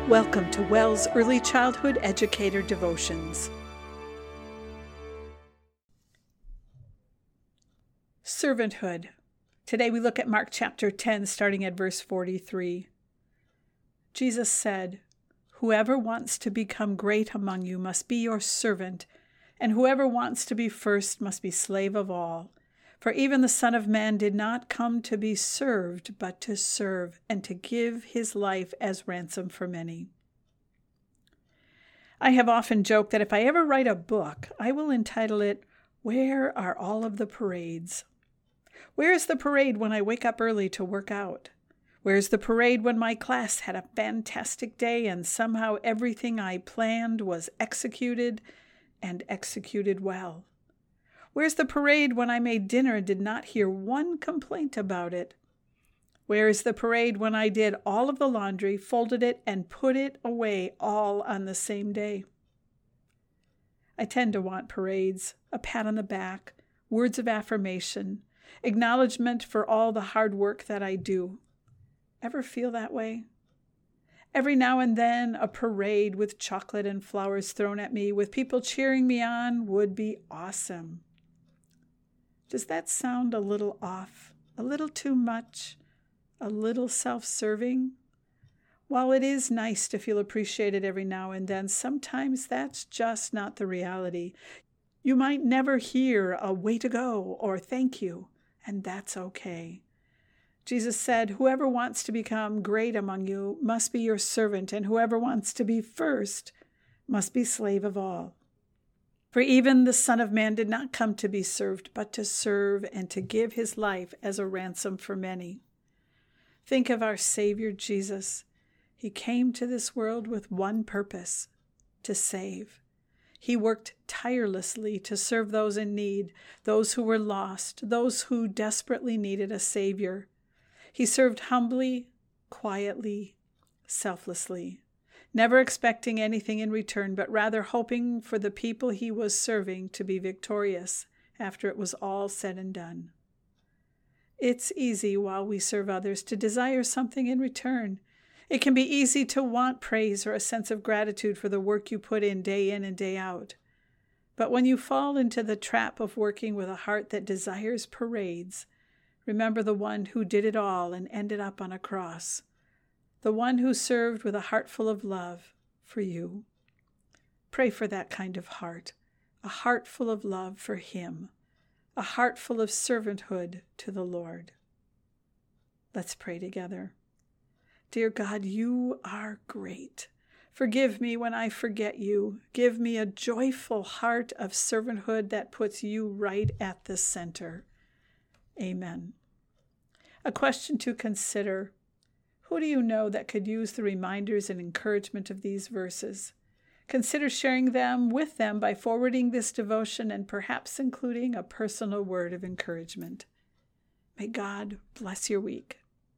Welcome to WELS Early Childhood Educator Devotions. Servanthood. Today we look at Mark chapter 10, starting at verse 43. Jesus said, "Whoever wants to become great among you must be your servant, and whoever wants to be first must be slave of all. For even the Son of Man did not come to be served, but to serve, and to give his life as ransom for many." I have often joked that if I ever write a book, I will entitle it, "Where Are All of the Parades?" Where is the parade when I wake up early to work out? Where is the parade when my class had a fantastic day and somehow everything I planned was executed and executed well? Where's the parade when I made dinner and did not hear one complaint about it? Where is the parade when I did all of the laundry, folded it, and put it away all on the same day? I tend to want parades, a pat on the back, words of affirmation, acknowledgement for all the hard work that I do. Ever feel that way? Every now and then, a parade with chocolate and flowers thrown at me, with people cheering me on, would be awesome. Does that sound a little off, a little too much, a little self-serving? While it is nice to feel appreciated every now and then, sometimes that's just not the reality. You might never hear a "way to go" or "thank you," and that's okay. Jesus said, "Whoever wants to become great among you must be your servant, and whoever wants to be first must be slave of all. For even the Son of Man did not come to be served, but to serve and to give his life as a ransom for many." Think of our Savior Jesus. He came to this world with one purpose: to save. He worked tirelessly to serve those in need, those who were lost, those who desperately needed a Savior. He served humbly, quietly, selflessly, never expecting anything in return, but rather hoping for the people he was serving to be victorious after it was all said and done. It's easy while we serve others to desire something in return. It can be easy to want praise or a sense of gratitude for the work you put in and day out. But when you fall into the trap of working with a heart that desires parades, remember the one who did it all and ended up on a cross, the one who served with a heart full of love for you. Pray for that kind of heart, a heart full of love for him, a heart full of servanthood to the Lord. Let's pray together. Dear God, you are great. Forgive me when I forget you. Give me a joyful heart of servanthood that puts you right at the center. Amen. A question to consider: who do you know that could use the reminders and encouragement of these verses? Consider sharing them with them by forwarding this devotion and perhaps including a personal word of encouragement. May God bless your week.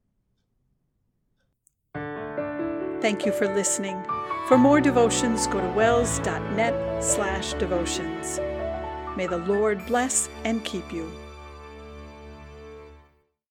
Thank you for listening. For more devotions, go to wels.net/devotions. May the Lord bless and keep you.